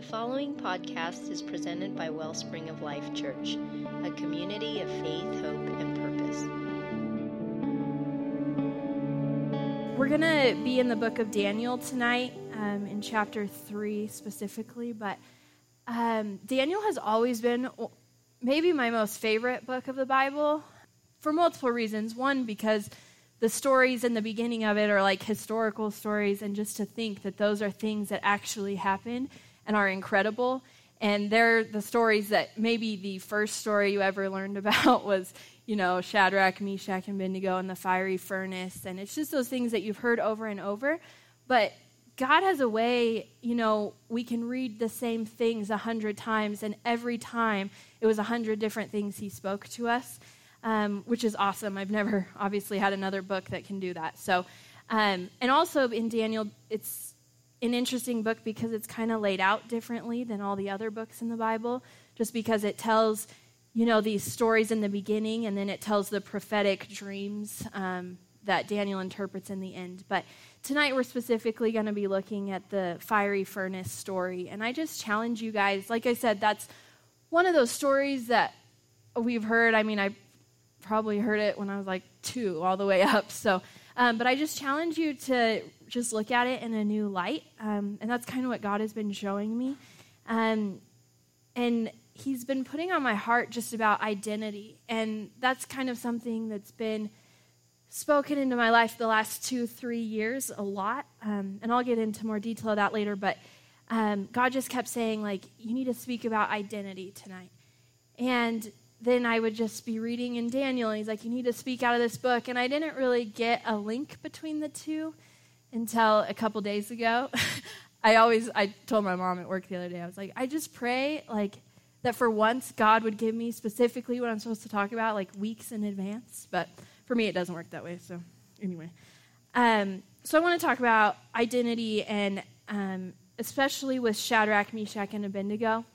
The following podcast is presented by Wellspring of Life Church, a community of faith, hope, and purpose. We're going to be in the book of Daniel tonight, in chapter 3 specifically, but Daniel has always been maybe my most favorite book of the Bible for multiple reasons. One, because the stories in the beginning of it are like historical stories, and just to think that those are things that actually happened and are incredible. And they're the stories that maybe the first story you ever learned about was, Shadrach, Meshach, and Abednego in the fiery furnace. And it's just those things that you've heard over and over. But God has a way, we can read the same things 100 times, and every time it was 100 different things he spoke to us, which is awesome. I've never obviously had another book that can do that. So, and also in Daniel, it's an interesting book because it's kind of laid out differently than all the other books in the Bible, just because it tells, these stories in the beginning, and then it tells the prophetic dreams that Daniel interprets in the end. But tonight we're specifically going to be looking at the fiery furnace story. And I just challenge you guys, like I said, that's one of those stories that we've heard. I mean, I probably heard it when I was like 2 all the way up. So, but I just challenge you to just look at it in a new light. And that's kind of what God has been showing me. And he's been putting on my heart just about identity. And that's kind of something that's been spoken into my life the last 2-3 years a lot. And I'll get into more detail of that later. But God just kept saying, you need to speak about identity tonight. And then I would just be reading in Daniel, and he's like, you need to speak out of this book. And I didn't really get a link between the two until a couple days ago. I told my mom at work the other day, I was like, I just pray that for once God would give me specifically what I'm supposed to talk about, weeks in advance. But for me, it doesn't work that way. So anyway, so I want to talk about identity, and especially with Shadrach, Meshach, and Abednego,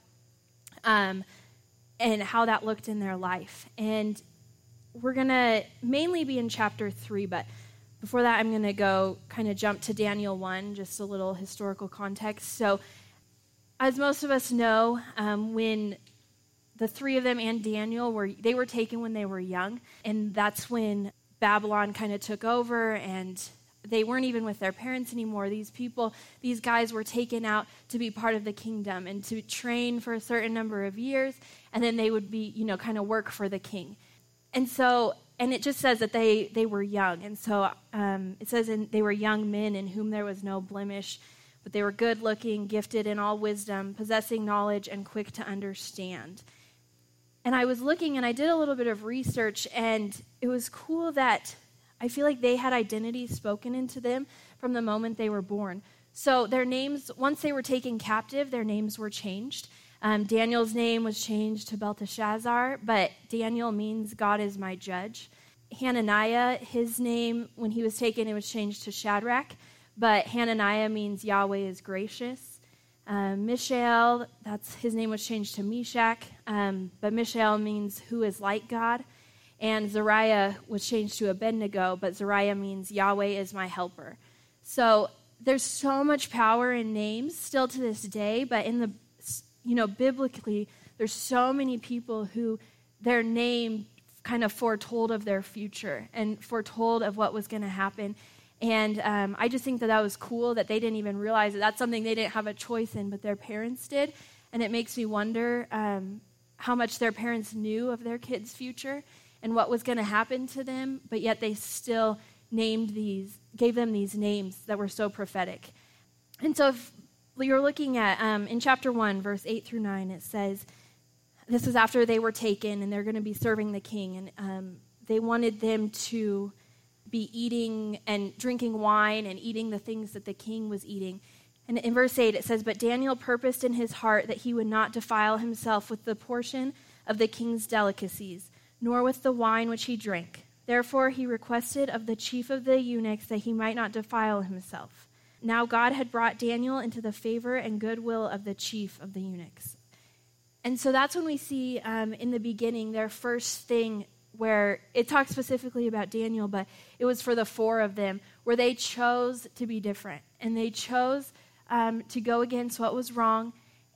and how that looked in their life. And we're going to mainly be in chapter 3, but before that, I'm going to go kind of jump to Daniel 1, just a little historical context. So as most of us know, when the 3 of them and Daniel were taken when they were young, and that's when Babylon kind of took over, and they weren't even with their parents anymore. These guys were taken out to be part of the kingdom and to train for a certain number of years, and then they would be, kind of work for the king. And it just says that they were young. And so it says they were young men in whom there was no blemish, but they were good looking, gifted in all wisdom, possessing knowledge, and quick to understand. And I was looking, and I did a little bit of research, and it was cool that I feel like they had identity spoken into them from the moment they were born. So their names, once they were taken captive, their names were changed. Daniel's name was changed to Belteshazzar, but Daniel means God is my judge. Hananiah, his name, when he was taken, it was changed to Shadrach, but Hananiah means Yahweh is gracious. Mishael, his name was changed to Meshach, but Mishael means who is like God. And Zariah was changed to Abednego, but Zariah means Yahweh is my helper. So there's so much power in names still to this day, but in the biblically, there's so many people who their name kind of foretold of their future and foretold of what was going to happen. And I just think that was cool that they didn't even realize that that's something they didn't have a choice in, but their parents did. And it makes me wonder how much their parents knew of their kids' future and what was going to happen to them, but yet they still gave them these names that were so prophetic. And so if you're looking at, in chapter 1, verse 8 through 9, it says, this is after they were taken, and they're going to be serving the king, and they wanted them to be eating and drinking wine and eating the things that the king was eating. And in verse 8, it says, but Daniel purposed in his heart that he would not defile himself with the portion of the king's delicacies, nor with the wine which he drank. Therefore he requested of the chief of the eunuchs that he might not defile himself. Now God had brought Daniel into the favor and goodwill of the chief of the eunuchs. And so that's when we see in the beginning their first thing, where it talks specifically about Daniel, but it was for the 4 of them, where they chose to be different. And they chose to go against what was wrong,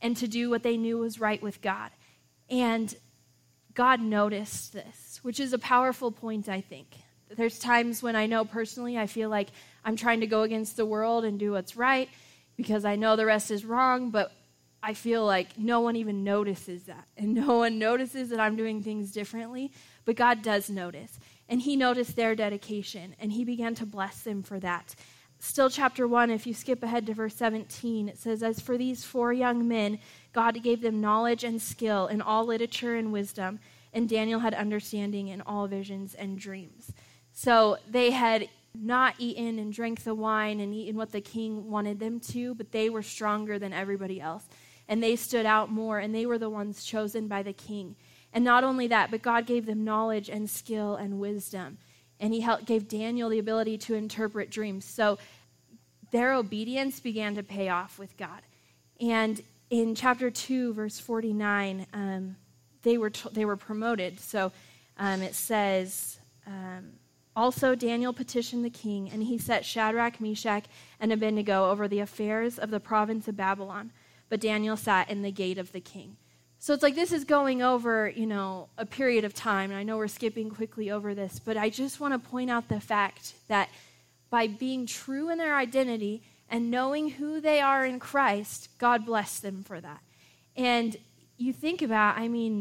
and to do what they knew was right with God. And God noticed this, which is a powerful point, I think. There's times when I know personally I feel like I'm trying to go against the world and do what's right because I know the rest is wrong, but I feel like no one even notices that. And no one notices that I'm doing things differently, but God does notice. And he noticed their dedication, and he began to bless them for that. Still chapter 1, if you skip ahead to verse 17, it says, "As for these 4 young men, God gave them knowledge and skill in all literature and wisdom, and Daniel had understanding in all visions and dreams." So they had not eaten and drank the wine and eaten what the king wanted them to, but they were stronger than everybody else. And they stood out more, and they were the ones chosen by the king. And not only that, but God gave them knowledge and skill and wisdom. And he gave Daniel the ability to interpret dreams. So their obedience began to pay off with God. And in chapter 2, verse 49, they were promoted. So it says, "Also Daniel petitioned the king, and he set Shadrach, Meshach, and Abednego over the affairs of the province of Babylon. But Daniel sat in the gate of the king." So it's like this is going over, a period of time. And I know we're skipping quickly over this, but I just want to point out the fact that by being true in their identity and knowing who they are in Christ, God blessed them for that. And you think about,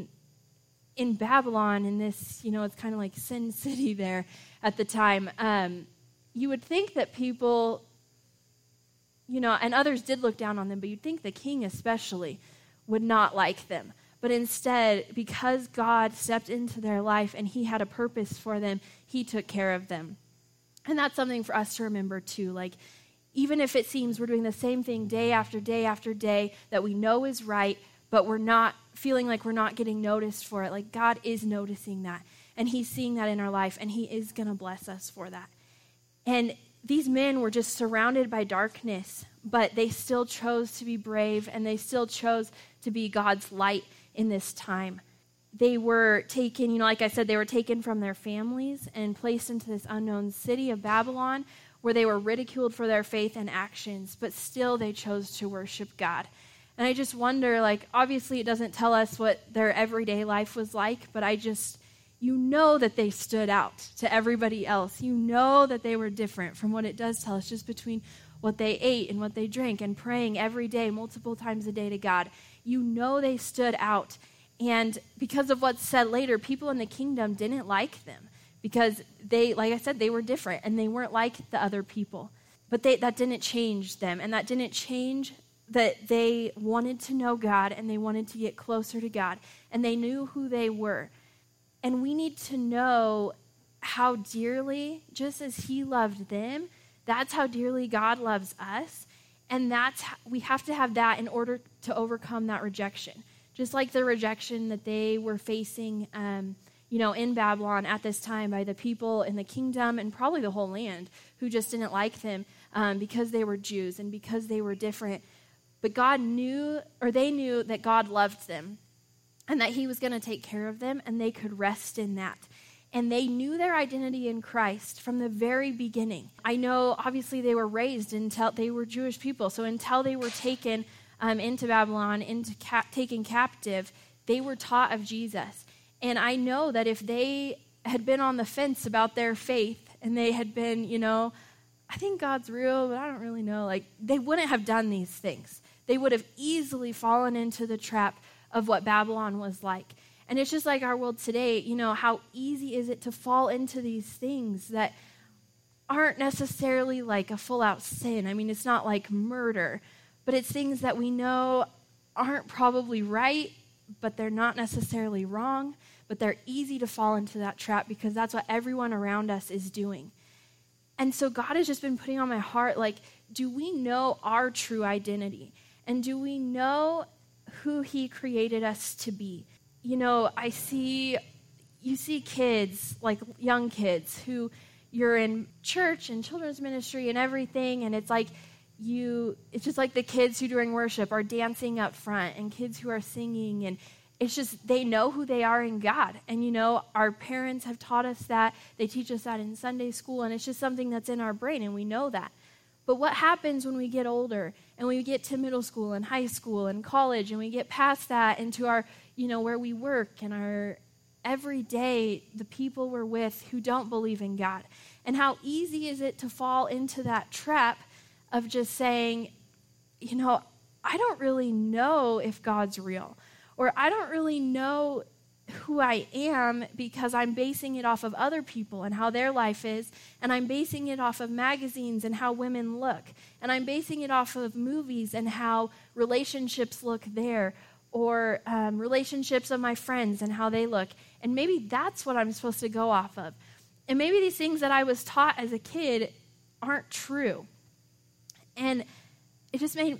in Babylon, in this, it's kind of like Sin City there at the time, you would think that people, and others did look down on them, but you'd think the king especially would not like them. But instead, because God stepped into their life and he had a purpose for them, he took care of them. And that's something for us to remember too. Like, even if it seems we're doing the same thing day after day after day that we know is right, but we're not feeling like we're not getting noticed for it, like God is noticing that. And he's seeing that in our life, and he is going to bless us for that. And these men were just surrounded by darkness, but they still chose to be brave, and they still chose to be God's light in this time. They were taken, like I said, they were taken from their families and placed into this unknown city of Babylon, where they were ridiculed for their faith and actions, but still they chose to worship God. And I just wonder, obviously it doesn't tell us what their everyday life was like, but that they stood out to everybody else. That they were different from what it does tell us just between what they ate and what they drank and praying every day, multiple times a day to God. They stood out. And because of what's said later, people in the kingdom didn't like them because they, like I said, they were different and they weren't like the other people. But that didn't change them, and that didn't change that they wanted to know God and they wanted to get closer to God, and they knew who they were. And we need to know how dearly, just as he loved them, that's how dearly God loves us. And we have to have that in order to overcome that rejection. Just like the rejection that they were facing, in Babylon at this time by the people in the kingdom and probably the whole land who just didn't like them because they were Jews and because they were different. But they knew that God loved them and that he was going to take care of them, and they could rest in that. And they knew their identity in Christ from the very beginning. I know, obviously, they were raised until they were Jewish people. So until they were taken into Babylon, taken captive, they were taught of Jesus. And I know that if they had been on the fence about their faith and they had been, I think God's real, but I don't really know, they wouldn't have done these things. They would have easily fallen into the trap of what Babylon was like. And it's just like our world today, how easy is it to fall into these things that aren't necessarily like a full-out sin. It's not like murder, but it's things that we know aren't probably right, but they're not necessarily wrong, but they're easy to fall into that trap because that's what everyone around us is doing. And so God has just been putting on my heart, do we know our true identity? And do we know who he created us to be? You see kids, young kids, who you're in church and children's ministry and everything, and it's just like the kids who during worship are dancing up front and kids who are singing, and it's just they know who they are in God. And our parents have taught us that. They teach us that in Sunday school, and it's just something that's in our brain, and we know that. But what happens when we get older and we get to middle school and high school and college and we get past that into our, where we work and our everyday, the people we're with who don't believe in God? And how easy is it to fall into that trap of just saying, I don't really know if God's real, or I don't really know who I am because I'm basing it off of other people and how their life is, and I'm basing it off of magazines and how women look, and I'm basing it off of movies and how relationships look there, or relationships of my friends and how they look, and maybe that's what I'm supposed to go off of. And maybe these things that I was taught as a kid aren't true. And it just made,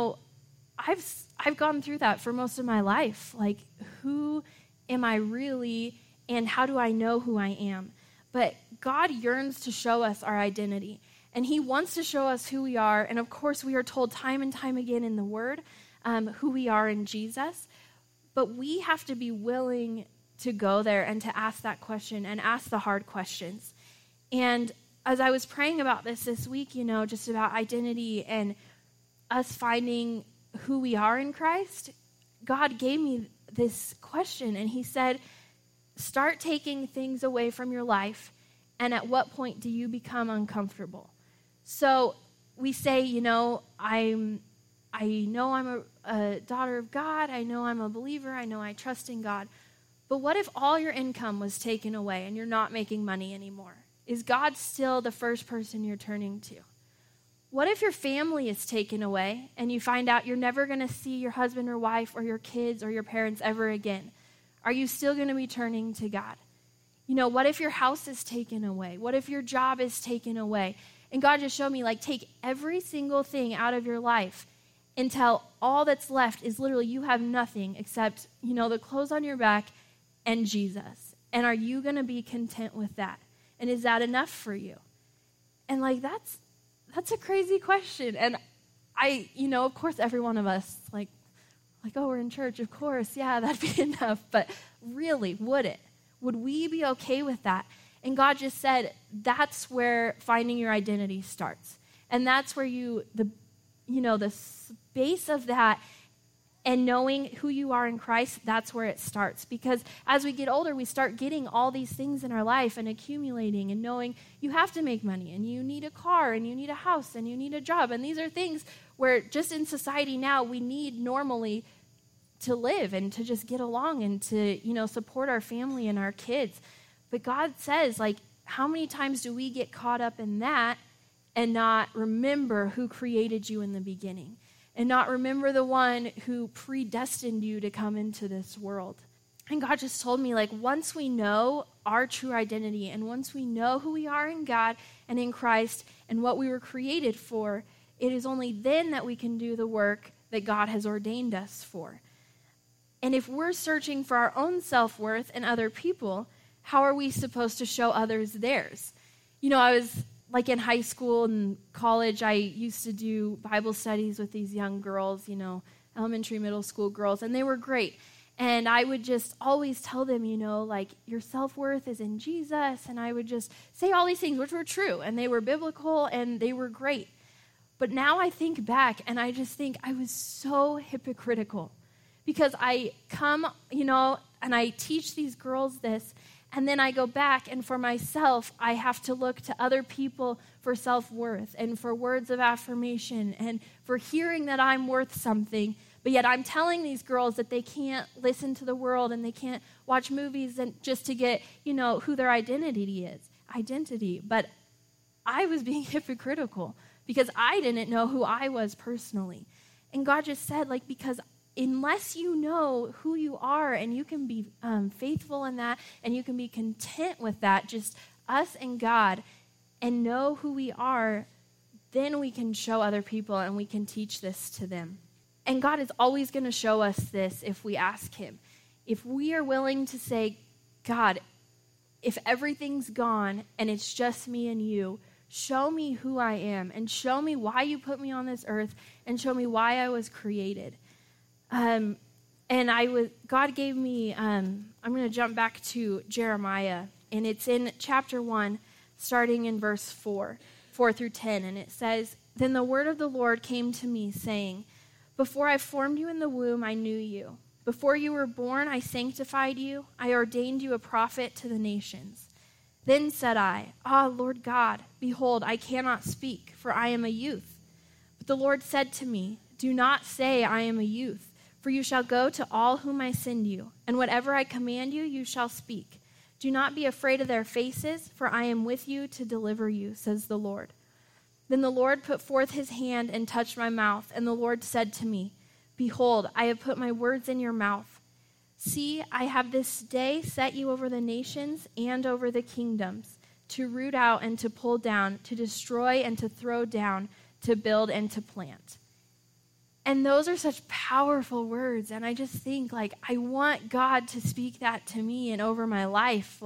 I've gone through that for most of my life. Like, who am I really, and how do I know who I am? But God yearns to show us our identity, and he wants to show us who we are. And of course, we are told time and time again in the Word who we are in Jesus. But we have to be willing to go there and to ask that question and ask the hard questions. And as I was praying about this week, just about identity and us finding who we are in Christ, God gave me this question, and he said, start taking things away from your life, and at what point do you become uncomfortable? So we say, I know I'm a daughter of God, I know I'm a believer, I know I trust in God, but what if all your income was taken away and you're not making money anymore? Is God still the first person you're turning to? What if your family is taken away and you find out you're never going to see your husband or wife or your kids or your parents ever again? Are you still going to be turning to God? What if your house is taken away? What if your job is taken away? And God just showed me, take every single thing out of your life until all that's left is literally you have nothing except, the clothes on your back and Jesus. And are you going to be content with that? And is that enough for you? And that's a crazy question. And I, of course, every one of us, oh, we're in church, of course, yeah, that'd be enough. But really, would it? Would we be okay with that? And God just said, that's where finding your identity starts. And that's where the space of that and knowing who you are in Christ, that's where it starts. Because as we get older, we start getting all these things in our life and accumulating and knowing you have to make money and you need a car and you need a house and you need a job. And these are things where just in society now we need normally to live and to just get along and to, support our family and our kids. But God says, how many times do we get caught up in that and not remember who created you in the beginning? And not remember the one who predestined you to come into this world. And God just told me, once we know our true identity and once we know who we are in God and in Christ and what we were created for, it is only then that we can do the work that God has ordained us for. And if we're searching for our own self-worth in other people, how are we supposed to show others theirs? I was in high school and college, I used to do Bible studies with these young girls, elementary, middle school girls, and they were great. And I would just always tell them, your self-worth is in Jesus. And I would just say all these things, which were true, and they were biblical, and they were great. But now I think back, and I just think I was so hypocritical. Because I come, and I teach these girls this, and then I go back, and for myself, I have to look to other people for self-worth and for words of affirmation and for hearing that I'm worth something. But yet I'm telling these girls that they can't listen to the world and they can't watch movies and just to get, who their identity is. But I was being hypocritical because I didn't know who I was personally. And God just said, because unless you know who you are and you can be faithful in that and you can be content with that, just us and God, and know who we are, then we can show other people and we can teach this to them. And God is always going to show us this if we ask him. If we are willing to say, God, if everything's gone and it's just me and you, show me who I am and show me why you put me on this earth and show me why I was created. God gave me, I'm going to jump back to Jeremiah, and it's in chapter 1, starting in verse 4 through 10, and it says, Then the word of the Lord came to me, saying, Before I formed you in the womb, I knew you. Before you were born, I sanctified you. I ordained you a prophet to the nations. Then said I, Lord God, behold, I cannot speak, for I am a youth. But the Lord said to me, Do not say, I am a youth, for you shall go to all whom I send you, and whatever I command you, you shall speak. Do not be afraid of their faces, for I am with you to deliver you, says the Lord. Then the Lord put forth his hand and touched my mouth, and the Lord said to me, Behold, I have put my words in your mouth. See, I have this day set you over the nations and over the kingdoms, to root out and to pull down, to destroy and to throw down, to build and to plant. And those are such powerful words, and I just think, I want God to speak that to me and over my life.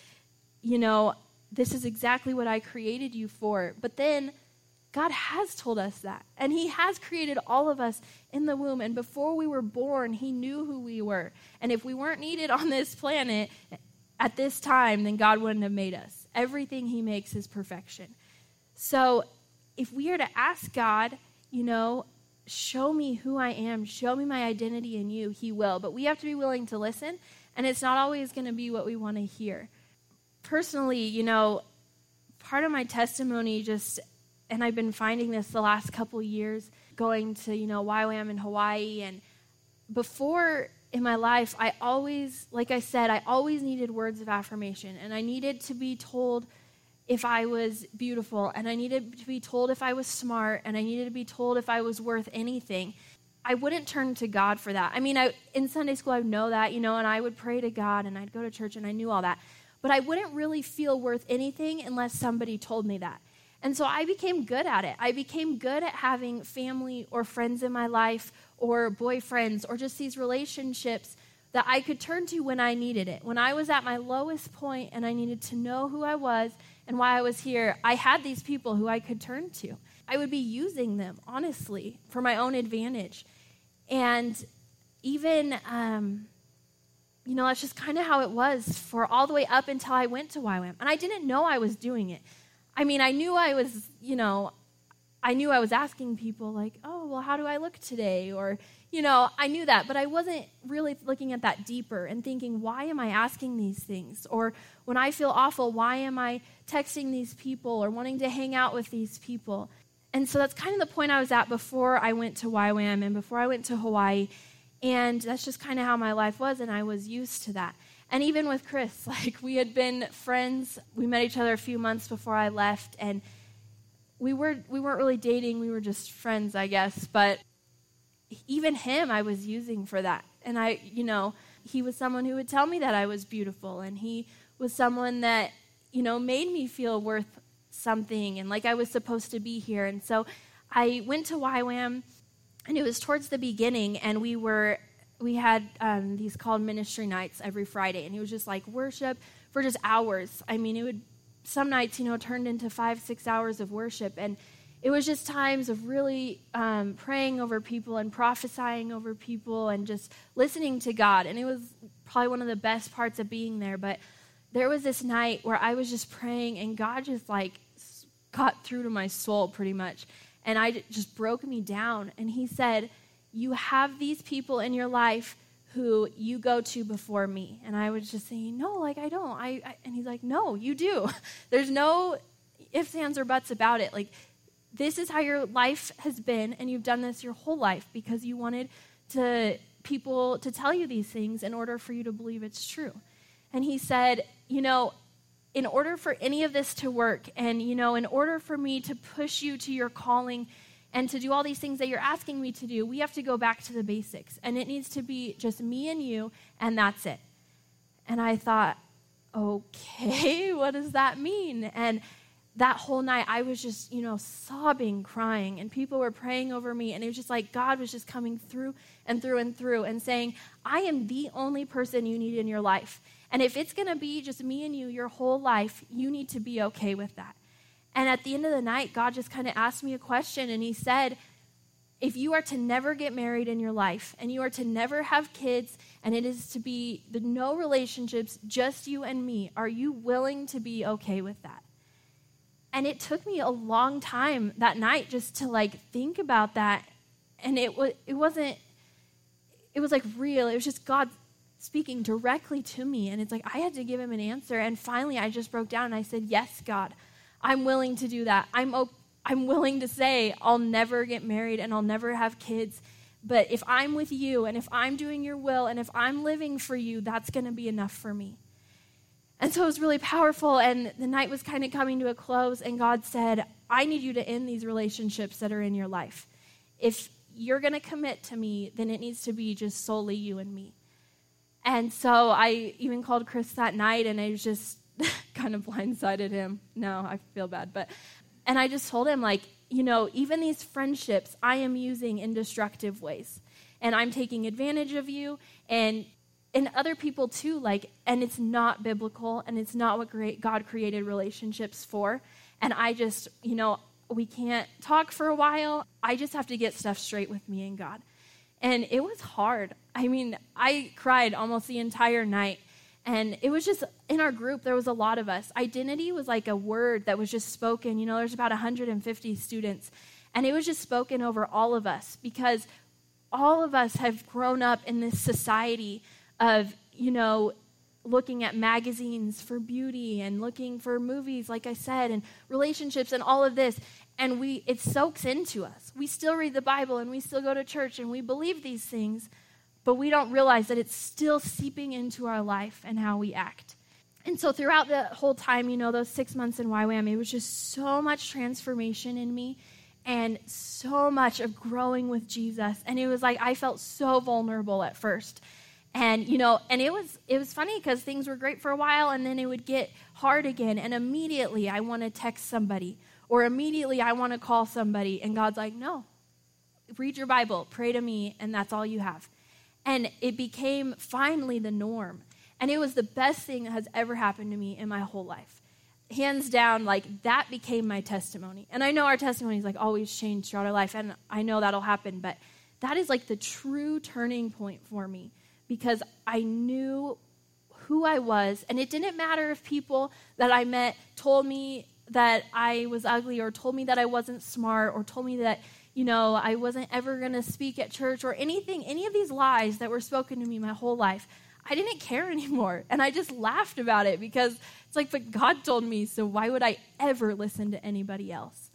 This is exactly what I created you for. But then God has told us that, and he has created all of us in the womb, and before we were born, he knew who we were. And if we weren't needed on this planet at this time, then God wouldn't have made us. Everything he makes is perfection. So if we are to ask God, show me who I am, show me my identity in you, he will. But we have to be willing to listen, and it's not always going to be what we want to hear. Personally, part of my testimony and I've been finding this the last couple years, going to, YWAM in Hawaii. And before in my life, I always needed words of affirmation. And I needed to be told if I was beautiful. And I needed to be told if I was smart. And I needed to be told if I was worth anything. I wouldn't turn to God for that. In Sunday school, I know that, and I would pray to God and I'd go to church and I knew all that. But I wouldn't really feel worth anything unless somebody told me that. And so I became good at it. I became good at having family or friends in my life or boyfriends or just these relationships that I could turn to when I needed it. When I was at my lowest point and I needed to know who I was and why I was here, I had these people who I could turn to. I would be using them, honestly, for my own advantage. And even, that's just kind of how it was for all the way up until I went to YWAM. And I didn't know I was doing it. I knew I was asking people how do I look today? Or, I knew that, but I wasn't really looking at that deeper and thinking, why am I asking these things? Or when I feel awful, why am I texting these people or wanting to hang out with these people? And so that's kind of the point I was at before I went to YWAM and before I went to Hawaii. And that's just kind of how my life was, and I was used to that. And even with Chris, we had been friends. We met each other a few months before I left, and we weren't really dating. We were just friends, I guess. But even him, I was using for that. And he was someone who would tell me that I was beautiful, and he was someone that, made me feel worth something and like I was supposed to be here. And so I went to YWAM, and it was towards the beginning, and we had these called ministry nights every Friday, and it was just worship for just hours. Some nights, turned into 5-6 hours of worship, and it was just times of really praying over people and prophesying over people and just listening to God, and it was probably one of the best parts of being there. But there was this night where I was just praying, and God just got through to my soul pretty much, and I just broke me down, and he said, you have these people in your life who you go to before me. And I was just saying, no, I don't. And he's like, no, you do. There's no ifs, ands, or buts about it. This is how your life has been, and you've done this your whole life because you wanted people to tell you these things in order for you to believe it's true. And he said, in order for any of this to work, and, in order for me to push you to your calling and to do all these things that you're asking me to do, we have to go back to the basics. And it needs to be just me and you, and that's it. And I thought, okay, what does that mean? And that whole night, I was just, sobbing, crying, and people were praying over me, and it was just God was just coming through and through and through and saying, I am the only person you need in your life. And if it's going to be just me and you your whole life, you need to be okay with that. And at the end of the night, God just kind of asked me a question, and he said, if you are to never get married in your life, and you are to never have kids, and it is to be no relationships, just you and me, are you willing to be okay with that? And it took me a long time that night just to like think about that. And it was like real. It was just God speaking directly to me. And it's like I had to give him an answer. And finally I just broke down and I said, yes, God, I'm willing to do that. I'm willing to say I'll never get married and I'll never have kids. But if I'm with you and if I'm doing your will and if I'm living for you, that's going to be enough for me. And so it was really powerful, and the night was kind of coming to a close, and God said, I need you to end these relationships that are in your life. If you're going to commit to me, then it needs to be just solely you and me. And so I even called Chris that night, and I was just kind of blindsided him. No, I feel bad. And I just told him, like, you know, even these friendships I am using in destructive ways. And I'm taking advantage of you, and other people too, like, and it's not biblical, and it's not what God created relationships for. And I just, you know, we can't talk for a while. I just have to get stuff straight with me and God. And it was hard. I mean, I cried almost the entire night. And it was just, in our group, there was a lot of us. Identity was like a word that was just spoken. You know, there's about 150 students. And it was just spoken over all of us because all of us have grown up in this society of, you know, looking at magazines for beauty and looking for movies, like I said, and relationships and all of this. And it soaks into us. We still read the Bible and we still go to church and we believe these things, but we don't realize that it's still seeping into our life and how we act. And so throughout the whole time, you know, those 6 months in YWAM, it was just so much transformation in me and so much of growing with Jesus. And it was like I felt so vulnerable at first. And, you know, and it was funny because things were great for a while and then it would get hard again. And immediately I want to text somebody or immediately I want to call somebody. And God's like, no, read your Bible, pray to me, and that's all you have. And it became finally the norm. And it was the best thing that has ever happened to me in my whole life. Hands down, like that became my testimony. And I know our testimonies like always change throughout our life. And I know that'll happen. But that is like the true turning point for me. Because I knew who I was, and it didn't matter if people that I met told me that I was ugly or told me that I wasn't smart or told me that, you know, I wasn't ever going to speak at church or anything, any of these lies that were spoken to me my whole life. I didn't care anymore, and I just laughed about it because it's like, but God told me, so why would I ever listen to anybody else?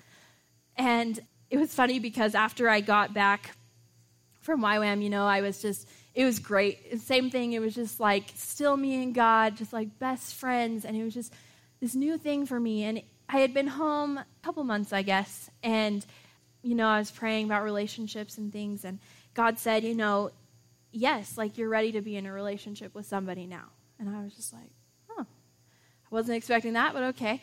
And it was funny because after I got back from YWAM, you know, it was great. Same thing. It was just like still me and God, just like best friends. And it was just this new thing for me. And I had been home a couple months, I guess. And, you know, I was praying about relationships and things. And God said, you know, yes, like you're ready to be in a relationship with somebody now. And I was just like, oh, I wasn't expecting that, but okay.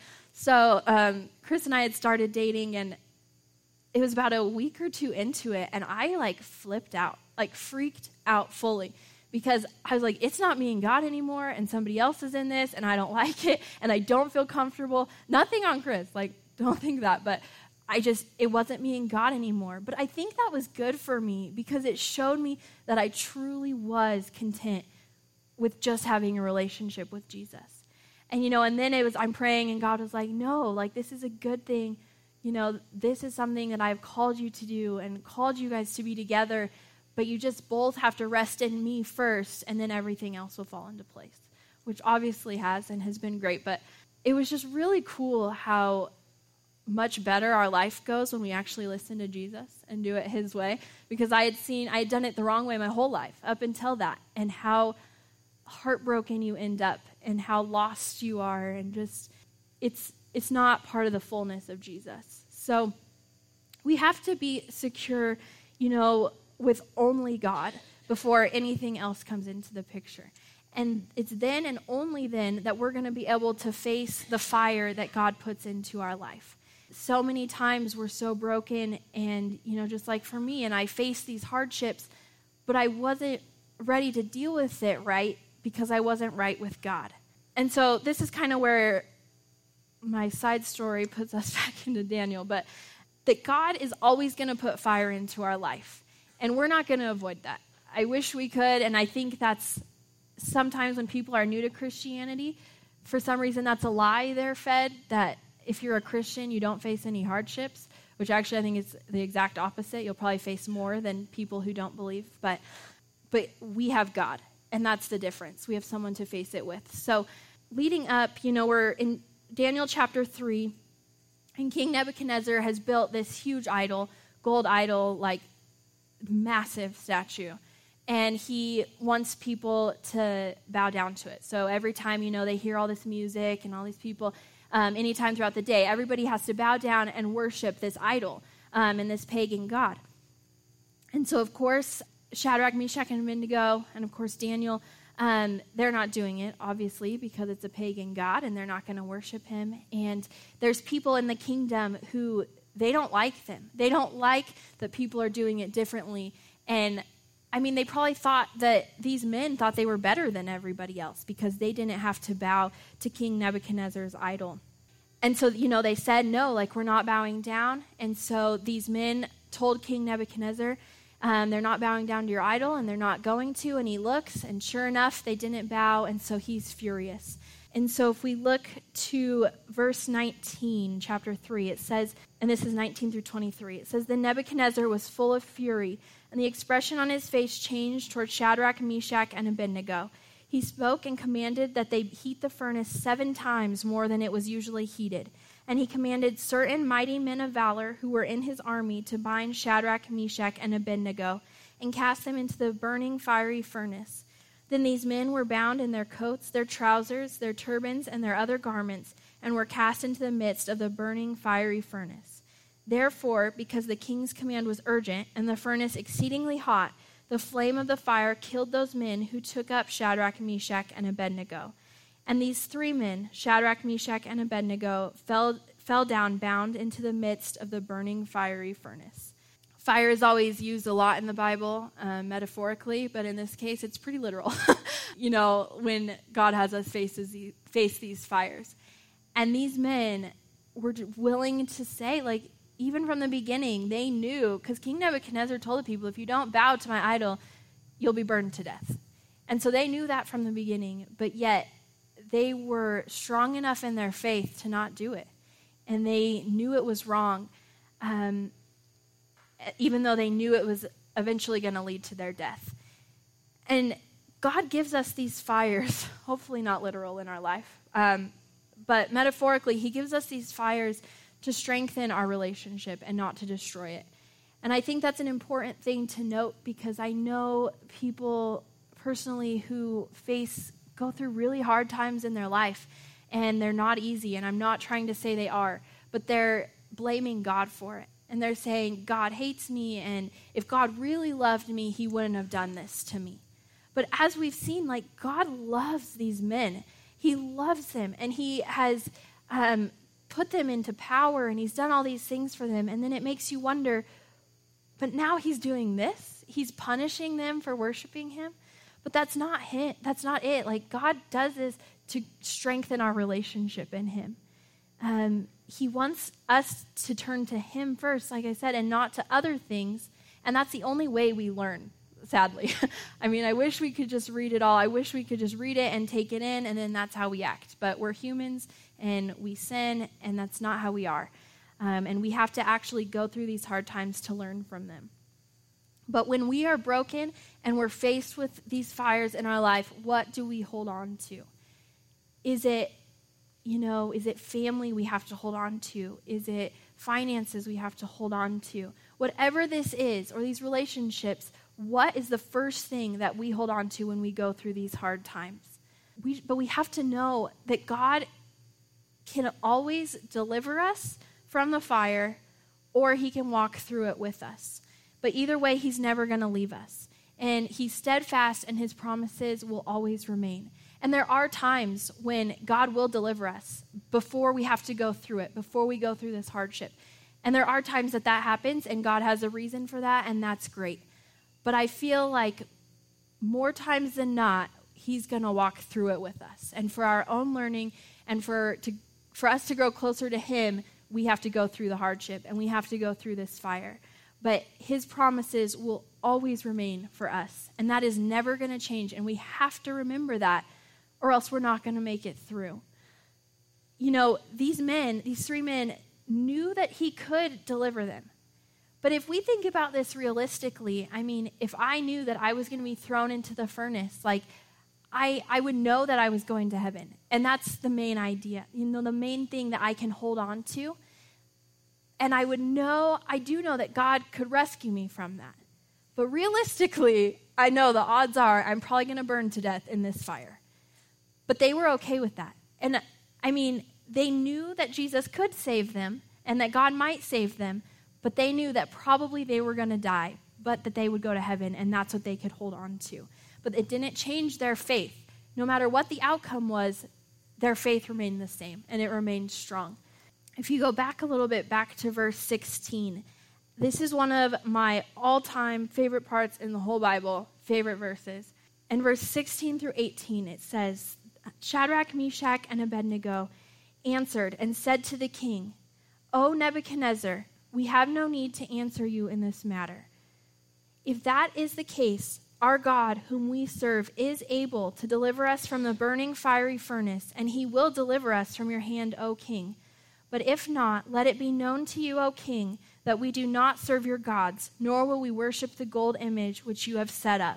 So Chris and I had started dating, and it was about a week or two into it, and I like flipped out, like freaked out fully, because I was like, it's not me and God anymore, and somebody else is in this, and I don't like it, and I don't feel comfortable. Nothing on Chris, like don't think that, but it wasn't me and God anymore. But I think that was good for me because it showed me that I truly was content with just having a relationship with Jesus. And, you know, and then I'm praying, and God was like, no, like this is a good thing. You know, this is something that I've called you to do and called you guys to be together, but you just both have to rest in me first, and then everything else will fall into place, which obviously has and has been great. But it was just really cool how much better our life goes when we actually listen to Jesus and do it his way, because I had done it the wrong way my whole life up until that, and how heartbroken you end up and how lost you are, and just it's not part of the fullness of Jesus. So we have to be secure, you know, with only God before anything else comes into the picture. And it's then and only then that we're going to be able to face the fire that God puts into our life. So many times we're so broken, and, you know, just like for me, and I faced these hardships, but I wasn't ready to deal with it right because I wasn't right with God. And so this is kind of where my side story puts us back into Daniel, but that God is always going to put fire into our life, and we're not going to avoid that. I wish we could, and I think that's sometimes when people are new to Christianity, for some reason that's a lie they're fed, that if you're a Christian, you don't face any hardships, which actually I think is the exact opposite. You'll probably face more than people who don't believe. But we have God, and that's the difference. We have someone to face it with. So leading up, we're in Daniel chapter 3, and King Nebuchadnezzar has built this huge idol, gold idol, like massive statue. And he wants people to bow down to it. So every time, they hear all this music and all these people, anytime throughout the day, everybody has to bow down and worship this idol and this pagan god. And so, of course, Shadrach, Meshach, and Abednego, and of course Daniel, they're not doing it, obviously, because it's a pagan god, and they're not going to worship him. And there's people in the kingdom who, they don't like them. They don't like that people are doing it differently. And they probably thought that these men thought they were better than everybody else because they didn't have to bow to King Nebuchadnezzar's idol. And so, they said, no, we're not bowing down. And so these men told King Nebuchadnezzar, they're not bowing down to your idol, and they're not going to. And he looks, and sure enough, they didn't bow, and so he's furious. And so if we look to verse 19, chapter 3, it says, and this is 19 through 23, it says, then Nebuchadnezzar was full of fury, and the expression on his face changed toward Shadrach, Meshach, and Abednego. He spoke and commanded that they heat the furnace 7 times more than it was usually heated. And he commanded certain mighty men of valor who were in his army to bind Shadrach, Meshach, and Abednego and cast them into the burning fiery furnace. Then these men were bound in their coats, their trousers, their turbans, and their other garments, and were cast into the midst of the burning fiery furnace. Therefore, because the king's command was urgent, and the furnace exceedingly hot, the flame of the fire killed those men who took up Shadrach, Meshach, and Abednego. And these 3 men, Shadrach, Meshach, and Abednego, fell down bound into the midst of the burning fiery furnace. Fire is always used a lot in the Bible, metaphorically, but in this case, it's pretty literal, when God has us face these fires. And these men were willing to say, even from the beginning, they knew, because King Nebuchadnezzar told the people, if you don't bow to my idol, you'll be burned to death. And so they knew that from the beginning, but yet they were strong enough in their faith to not do it. And they knew it was wrong, even though they knew it was eventually going to lead to their death. And God gives us these fires, hopefully not literal in our life, but metaphorically, he gives us these fires to strengthen our relationship and not to destroy it. And I think that's an important thing to note because I know people personally who go through really hard times in their life, and they're not easy, and I'm not trying to say they are, but they're blaming God for it. And they're saying, God hates me, and if God really loved me, he wouldn't have done this to me. But as we've seen, God loves these men. He loves them, and he has put them into power, and he's done all these things for them. And then it makes you wonder, but now he's doing this? He's punishing them for worshiping him? But that's not him. That's not it. God does this to strengthen our relationship in him. He wants us to turn to him first, like I said, and not to other things. And that's the only way we learn, sadly. I wish we could just read it all. I wish we could just read it and take it in, and then that's how we act. But we're humans, and we sin, and that's not how we are. And we have to actually go through these hard times to learn from them. But when we are broken and we're faced with these fires in our life, what do we hold on to? Is it family we have to hold on to? Is it finances we have to hold on to? Whatever this is, or these relationships, what is the first thing that we hold on to when we go through these hard times? But we have to know that God can always deliver us from the fire, or he can walk through it with us. But either way, he's never going to leave us. And he's steadfast, and his promises will always remain. And there are times when God will deliver us before we have to go through it, before we go through this hardship. And there are times that happens, and God has a reason for that, and that's great. But I feel like more times than not, he's going to walk through it with us. And for our own learning, and for us to grow closer to him, we have to go through the hardship, and we have to go through this fire. But his promises will always remain for us, and that is never going to change, and we have to remember that, or else we're not going to make it through. these three men knew that he could deliver them. But if we think about this realistically, I mean, if I knew that I was going to be thrown into the furnace, like, I would know that I was going to heaven. And that's the main idea, the main thing that I can hold on to. And I do know that God could rescue me from that. But realistically, I know the odds are I'm probably going to burn to death in this fire. But they were okay with that. And I mean, they knew that Jesus could save them and that God might save them, but they knew that probably they were going to die, but that they would go to heaven, and that's what they could hold on to. But it didn't change their faith. No matter what the outcome was, their faith remained the same, and it remained strong. If you go back a little bit, back to verse 16, this is one of my all-time favorite parts in the whole Bible, favorite verses. In verse 16 through 18, it says, Shadrach, Meshach, and Abednego answered and said to the king, O Nebuchadnezzar, we have no need to answer you in this matter. If that is the case, our God, whom we serve, is able to deliver us from the burning fiery furnace, and he will deliver us from your hand, O king. But if not, let it be known to you, O king, that we do not serve your gods, nor will we worship the gold image which you have set up.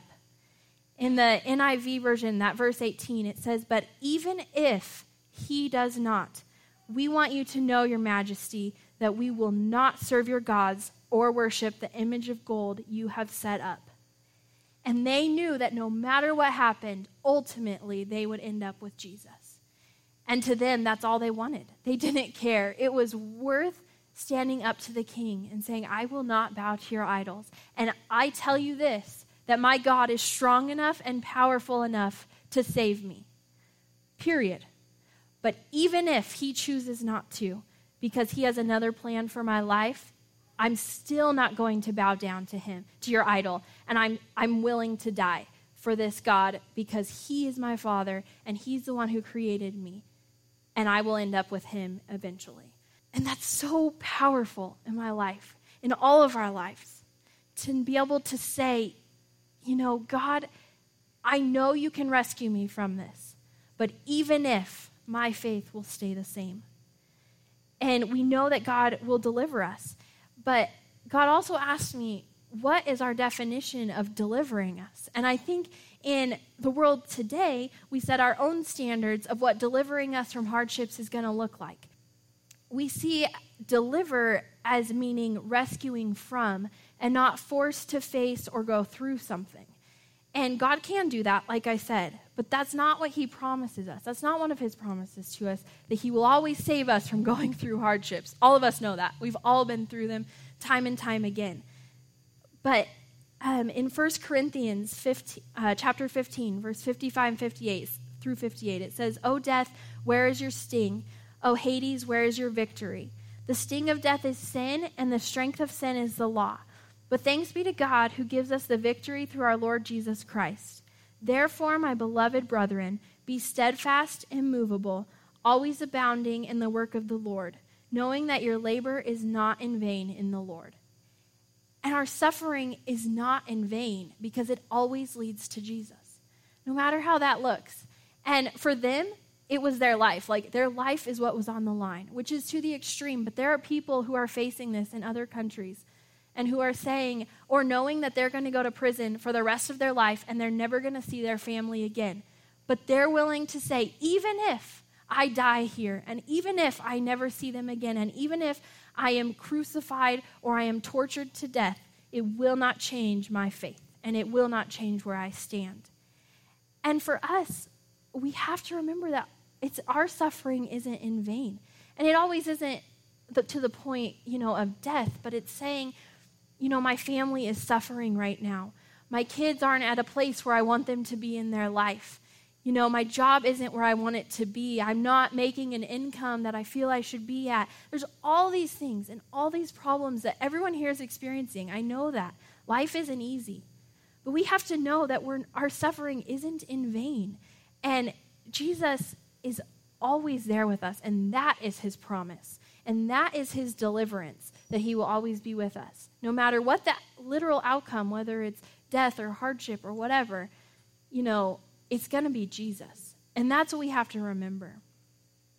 In the NIV version, that verse 18, it says, But even if he does not, we want you to know, your majesty, that we will not serve your gods or worship the image of gold you have set up. And they knew that no matter what happened, ultimately they would end up with Jesus. And to them, that's all they wanted. They didn't care. It was worth standing up to the king and saying, I will not bow to your idols. And I tell you this, that my God is strong enough and powerful enough to save me. Period. But even if he chooses not to, because he has another plan for my life, I'm still not going to bow down to him, to your idol. And I'm willing to die for this God because he is my Father and he's the one who created me. And I will end up with him eventually. And that's so powerful in my life, in all of our lives, to be able to say, God, I know you can rescue me from this, but even if, my faith will stay the same. And we know that God will deliver us. But God also asked me, what is our definition of delivering us? And I think in the world today, we set our own standards of what delivering us from hardships is going to look like. We see deliver as meaning rescuing from and not forced to face or go through something. And God can do that, like I said, but that's not what he promises us. That's not one of his promises to us, that he will always save us from going through hardships. All of us know that. We've all been through them time and time again. But in 1 Corinthians chapter 15, verse 55 and 58 through 58, it says, O death, where is your sting? O Hades, where is your victory? The sting of death is sin, and the strength of sin is the law. But thanks be to God who gives us the victory through our Lord Jesus Christ. Therefore, my beloved brethren, be steadfast, immovable, always abounding in the work of the Lord, knowing that your labor is not in vain in the Lord. And our suffering is not in vain because it always leads to Jesus, no matter how that looks. And for them, it was their life. Like, their life is what was on the line, which is to the extreme. But there are people who are facing this in other countries and who are saying or knowing that they're going to go to prison for the rest of their life and they're never going to see their family again. But they're willing to say, even if I die here, and even if I never see them again, and even if I am crucified or I am tortured to death, it will not change my faith, and it will not change where I stand. And for us, we have to remember that our suffering isn't in vain. And it always isn't to the point, of death, but it's saying, my family is suffering right now. My kids aren't at a place where I want them to be in their life. My job isn't where I want it to be. I'm not making an income that I feel I should be at. There's all these things and all these problems that everyone here is experiencing. I know that. Life isn't easy. But we have to know that our suffering isn't in vain. And Jesus is always there with us, and that is his promise. And that is his deliverance, that he will always be with us. No matter what that literal outcome, whether it's death or hardship or whatever, it's going to be Jesus. And that's what we have to remember.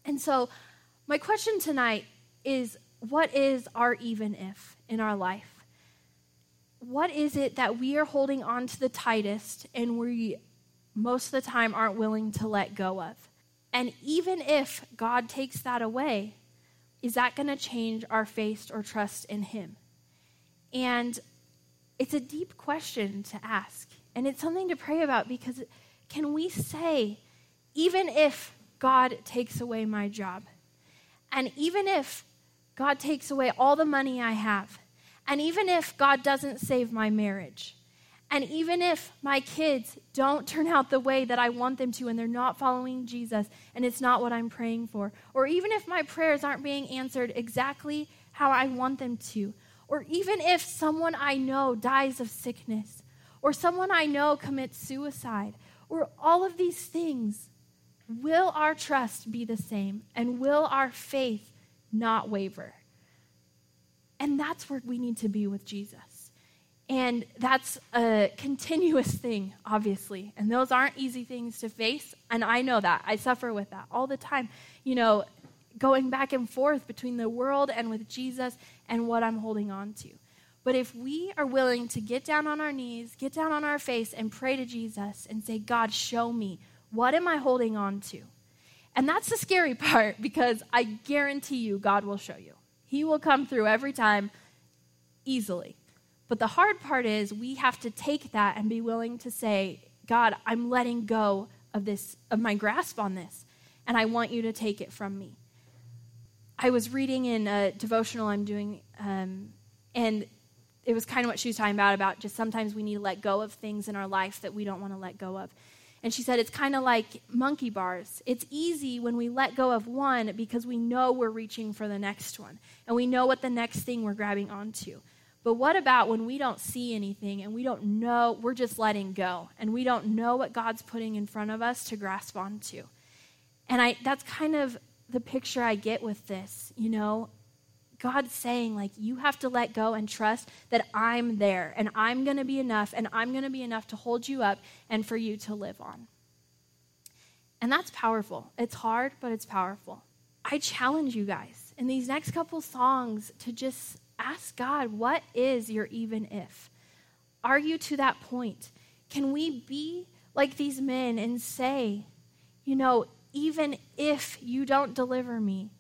And so my question tonight is, what is our even if in our life? What is it that we are holding on to the tightest and we most of the time aren't willing to let go of? And even if God takes that away, is that going to change our faith or trust in him? And it's a deep question to ask. And it's something to pray about, because can we say, even if God takes away my job, and even if God takes away all the money I have, and even if God doesn't save my marriage, and even if my kids don't turn out the way that I want them to and they're not following Jesus and it's not what I'm praying for, or even if my prayers aren't being answered exactly how I want them to, or even if someone I know dies of sickness, or someone I know commits suicide, or all of these things, will our trust be the same? And will our faith not waver? And that's where we need to be with Jesus. And that's a continuous thing, obviously. And those aren't easy things to face. And I know that. I suffer with that all the time. You know, going back and forth between the world and with Jesus and what I'm holding on to. But if we are willing to get down on our knees, get down on our face, and pray to Jesus and say, God, show me, what am I holding on to? And that's the scary part, because I guarantee you God will show you. He will come through every time easily. But the hard part is we have to take that and be willing to say, God, I'm letting go of this, of my grasp on this, and I want you to take it from me. I was reading in a devotional I'm doing, and it was kind of what she was talking about just sometimes we need to let go of things in our life that we don't want to let go of. And she said it's kind of like monkey bars. It's easy when we let go of one because we know we're reaching for the next one, and we know what the next thing we're grabbing onto. But what about when we don't see anything and we don't know, we're just letting go, and we don't know what God's putting in front of us to grasp onto? And that's kind of the picture I get with this, you know. God's saying, like, you have to let go and trust that I'm there, and I'm going to be enough, and I'm going to be enough to hold you up and for you to live on. And that's powerful. It's hard, but it's powerful. I challenge you guys in these next couple songs to just ask God, what is your even if? Are you to that point? Can we be like these men and say, you know, even if you don't deliver me,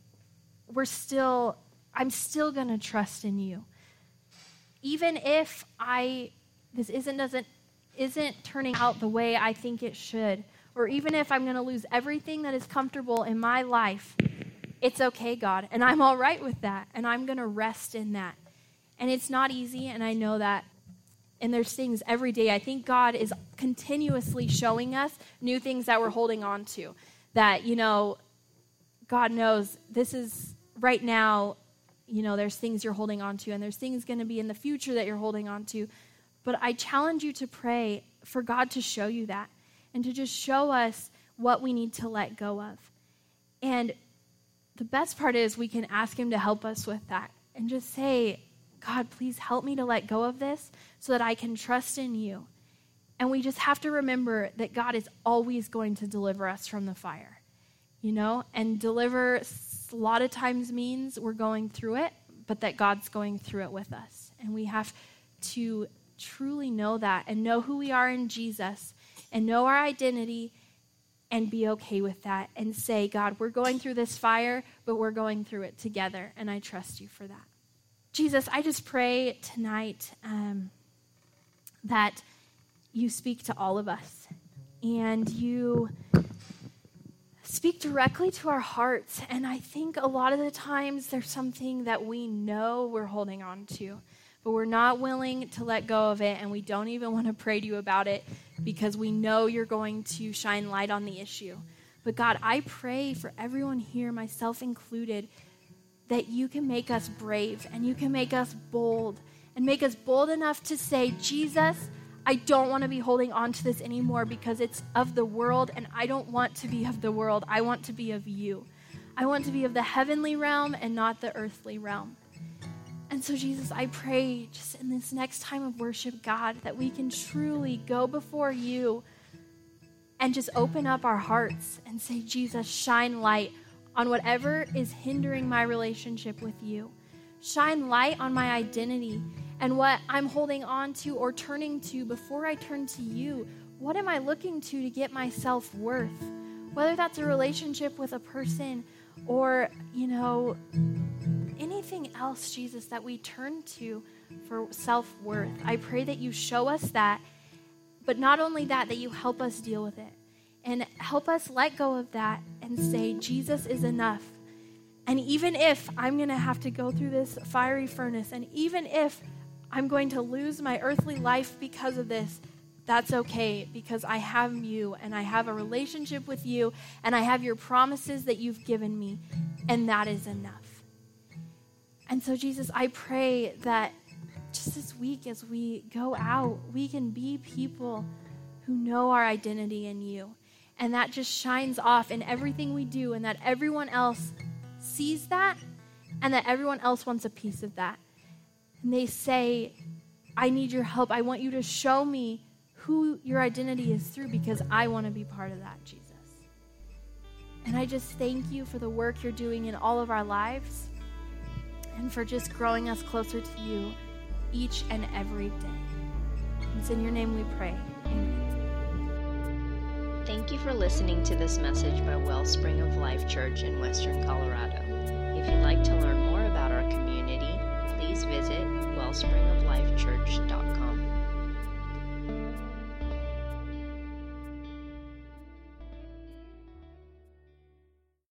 I'm still going to trust in you. Even if this isn't turning out the way I think it should, or even if I'm going to lose everything that is comfortable in my life, it's okay, God, and I'm all right with that, and I'm going to rest in that. And it's not easy, and I know that. And there's things every day. I think God is continuously showing us new things that we're holding on to. That, you know, God knows this is right now, you know, there's things you're holding on to, and there's things going to be in the future that you're holding on to. But I challenge you to pray for God to show you that, and to just show us what we need to let go of. And the best part is we can ask him to help us with that and just say, God, please help me to let go of this so that I can trust in you. And we just have to remember that God is always going to deliver us from the fire, you know, and deliver a lot of times means we're going through it, but that God's going through it with us. And we have to truly know that and know who we are in Jesus and know our identity and be okay with that and say, God, we're going through this fire, but we're going through it together, and I trust you for that. Jesus, I just pray tonight that you speak to all of us, and you speak directly to our hearts. And I think a lot of the times there's something that we know we're holding on to, but we're not willing to let go of it, and we don't even want to pray to you about it because we know you're going to shine light on the issue. But God, I pray for everyone here, myself included, that you can make us brave and you can make us bold and make us bold enough to say, Jesus, I don't want to be holding on to this anymore because it's of the world, and I don't want to be of the world. I want to be of you. I want to be of the heavenly realm and not the earthly realm. And so, Jesus, I pray just in this next time of worship, God, that we can truly go before you and just open up our hearts and say, Jesus, shine light on whatever is hindering my relationship with you. Shine light on my identity and what I'm holding on to or turning to before I turn to you. What am I looking to get my self-worth? Whether that's a relationship with a person or, anything else, Jesus, that we turn to for self-worth. I pray that you show us that, but not only that you help us deal with it and help us let go of that and say, Jesus is enough. And even if I'm going to have to go through this fiery furnace, and even if I'm going to lose my earthly life because of this, that's okay, because I have you and I have a relationship with you and I have your promises that you've given me, and that is enough. And so, Jesus, I pray that just this week as we go out, we can be people who know our identity in you, and that just shines off in everything we do, and that everyone else sees that, and that everyone else wants a piece of that. And they say, I need your help. I want you to show me who your identity is through, because I want to be part of that, Jesus. And I just thank you for the work you're doing in all of our lives and for just growing us closer to you each and every day. It's in your name we pray. Amen. Thank you for listening to this message by Wellspring of Life Church in Western Colorado. If you'd like to learn more about our community, please visit wellspringoflifechurch.com.